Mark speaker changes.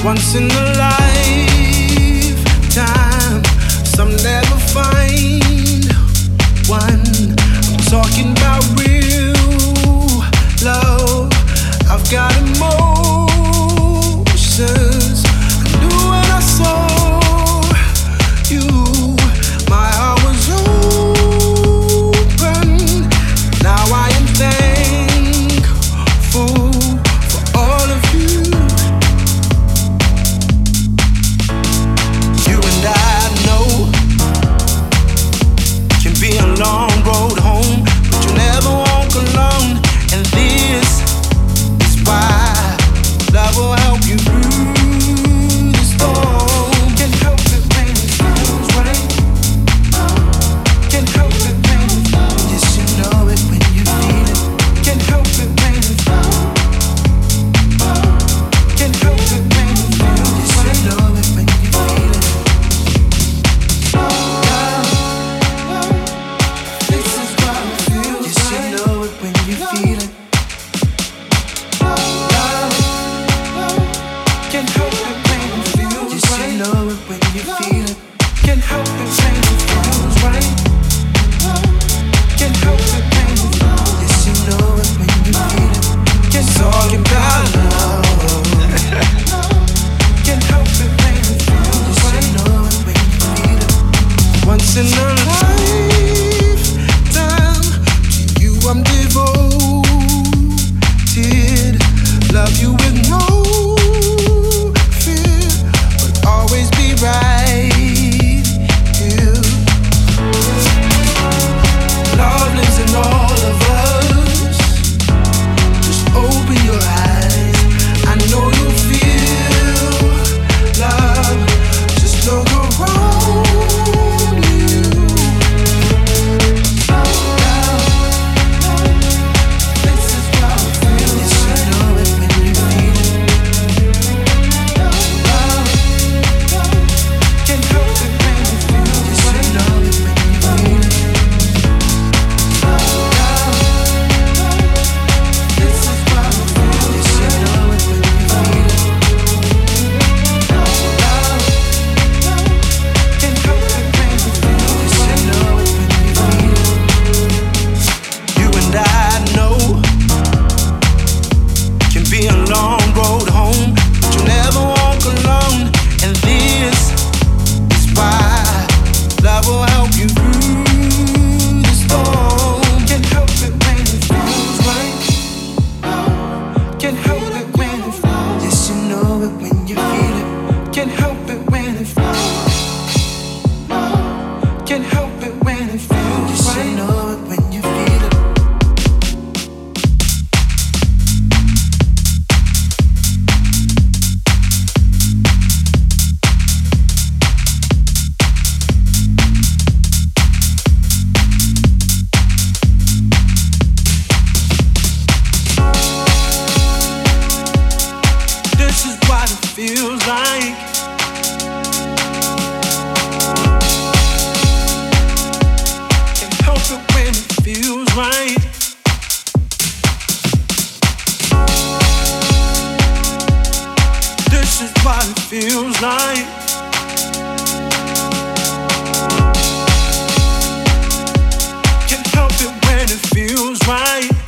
Speaker 1: Once in a lifetime, some never find one. I'm talking about real love. I've got emotions. I knew when I saw you, my heart was open. Now I am thankful for all of you. You and I know can be a long road home, but you never walk alone. And this is why love will help you through the storm. Can't help it when it feels right. Can't help it when it feels. Yes, you know it when you feel it. Can't help it when it feels. Can't help it when it feels. Yes, you know it when you feel it. This is why it feels. Yes, you know it when you feel it. Can't help it when it feels. Yes, you know it when you feel it. Can't help it when it feels right. Can't help it when it feels. Yes, you know it when you feel it. Can't talk about love. Can't help it when it feels. Yes, you know it when you feel it. Once in a lifetime, to you I'm devoted. Love you with no fear, but always be right here. Love lives in all of us. Just open your eyes. I know you feel love. Just look around you. This is what I feel. Yes, you know it when you feel it. Can't help it when you feel. Yes, you know it when you feel it. This is what I feel. Yes, you know it when you feel it. Can't help it when you feel. Yes, you know it when you feel it. You and I know can be a long road home, but you never walk alone. And this is why love will help you through the storm. Can't help it when it feels right. Can't help it when it feels. Yes, you know it when you feel it. Can't help it when it feels. Can't help it when it feels. Yes, you know it when you feel it. This is what it feels like. Can't help it when it feels right. This is what it feels like. Can't help it when it feels right.